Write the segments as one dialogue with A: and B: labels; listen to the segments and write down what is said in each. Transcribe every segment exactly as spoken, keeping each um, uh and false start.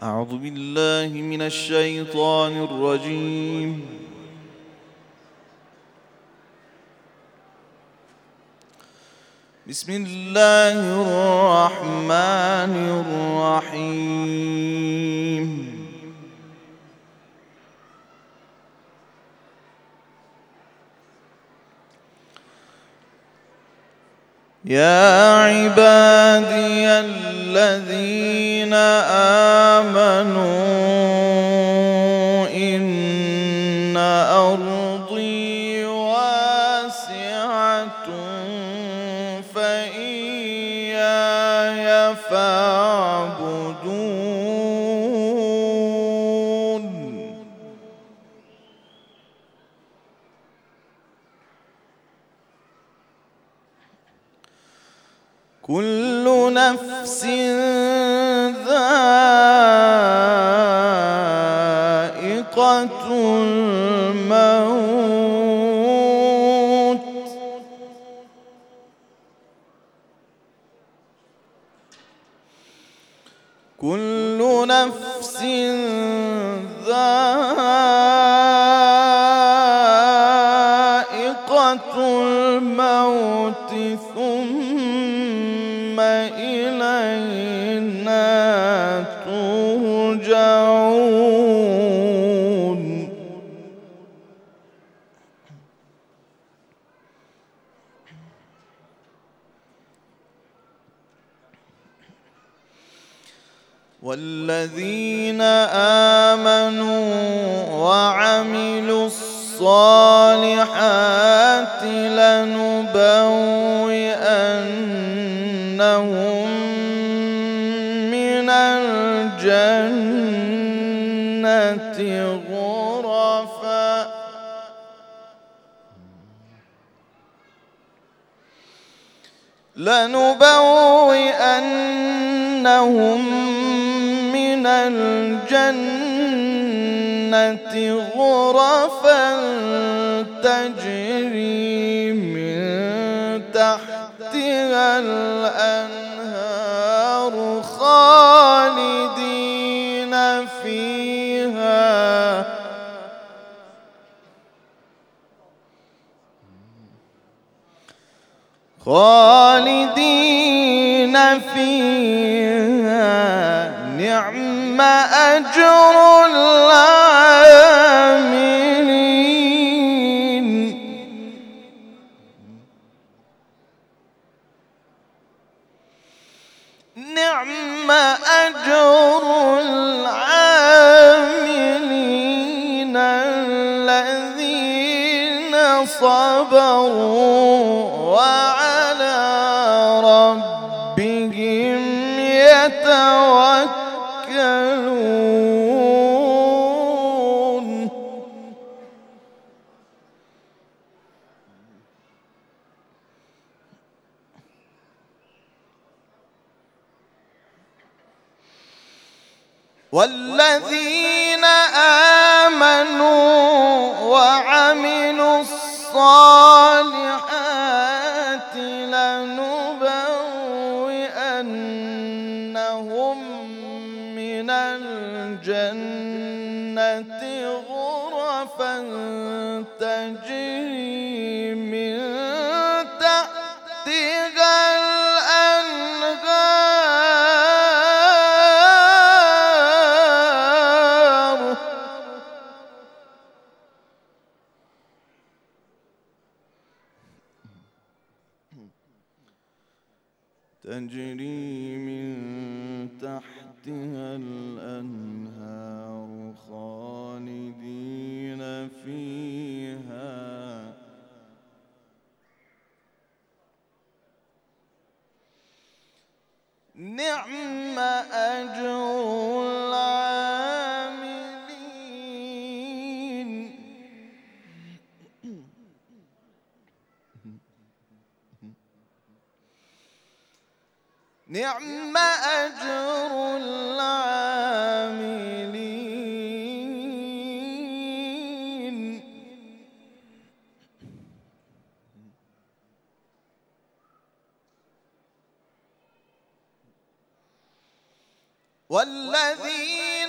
A: أعوذ بالله من الشيطان الرجيم. بسم الله الرحمن الرحيم. يا عبادي الذين آمنوا إن أرضي واسعة فإياي فاعبدون. كل نفس ذائقة الموت كل نفس ذائقة الموت ثم إلينا ترجعون. والذين آمنوا وعملوا الصالحات لنبوئنهم من الجنة غرفا لنبوئنهم من الجنة غرفا تجري من تحتها الأنهار خالدين فيها خالدين فيها نعم أجر العاملين. نعم أجر العاملين الذين صبروا وعلى ربهم يتوكلون. والذين آمنوا وعملوا الصالحات لنبوئنهم من الجنة غرفا تجري من تحتها الأنهار تجري من تحتها الأنهار خالدين فيها نعم أجر العاملين. نعم أجر العاملين. والذين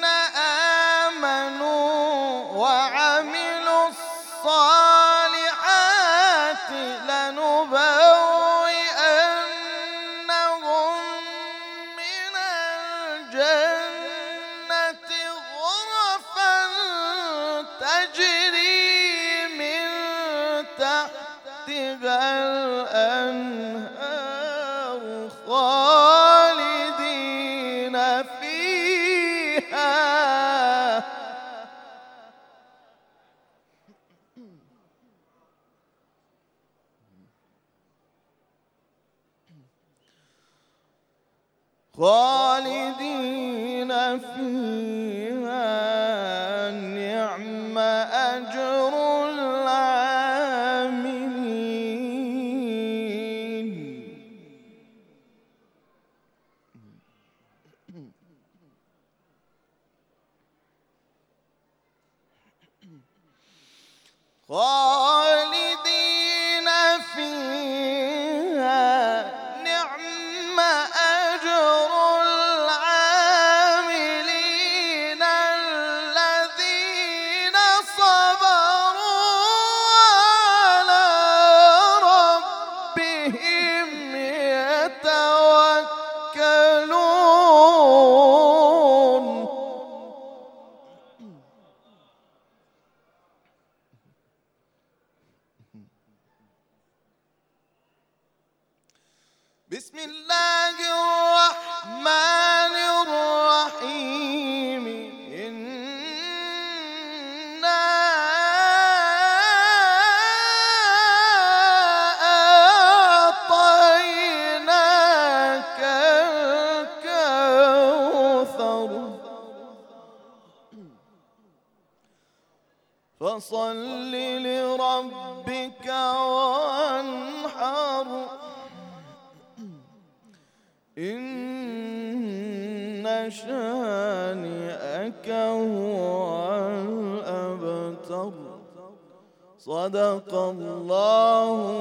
A: خالدين فيها نعم أجر العاملين. خالدين فيها نعم أجر العاملين الذين صبروا على ربهم يتوكلون. بسم الله الرحمن الرحيم. إنا أعطيناك الكوثر فصل لربك وانحر إن شانئك هو الأبتر. صدق الله